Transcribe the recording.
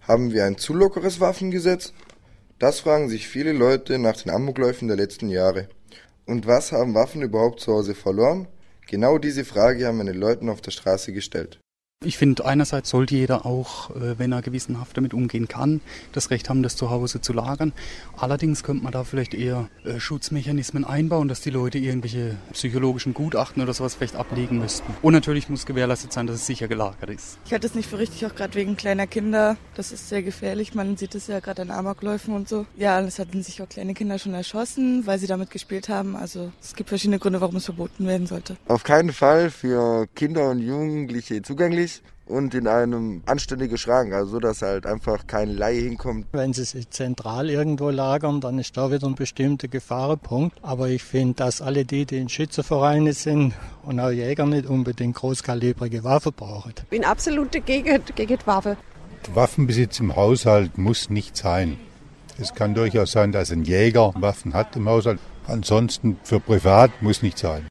Haben wir ein zu lockeres Waffengesetz? Das fragen sich viele Leute nach den Amokläufen der letzten Jahre. Und was haben Waffen überhaupt zu Hause verloren? Genau diese Frage haben wir den Leuten auf der Straße gestellt. Ich finde, einerseits sollte jeder auch, wenn er gewissenhaft damit umgehen kann, das Recht haben, das zu Hause zu lagern. Allerdings könnte man da vielleicht eher Schutzmechanismen einbauen, dass die Leute irgendwelche psychologischen Gutachten oder sowas vielleicht ablegen müssten. Und natürlich muss gewährleistet sein, dass es sicher gelagert ist. Ich halte es nicht für richtig, auch gerade wegen kleiner Kinder. Das ist sehr gefährlich. Man sieht es ja gerade an Amokläufen und so. Ja, es hatten sich auch kleine Kinder schon erschossen, weil sie damit gespielt haben. Also es gibt verschiedene Gründe, warum es verboten werden sollte. Auf keinen Fall für Kinder und Jugendliche zugänglich und in einem anständigen Schrank, also so, dass halt einfach kein Laie hinkommt. Wenn sie sich zentral irgendwo lagern, dann ist da wieder ein bestimmter Gefahrenpunkt. Aber ich finde, dass alle die in Schützenvereinen sind und auch Jäger nicht unbedingt großkalibrige Waffen brauchen. Ich bin absolut gegen Waffen. Waffenbesitz im Haushalt muss nicht sein. Es kann durchaus sein, dass ein Jäger Waffen hat im Haushalt. Ansonsten für privat muss nicht sein.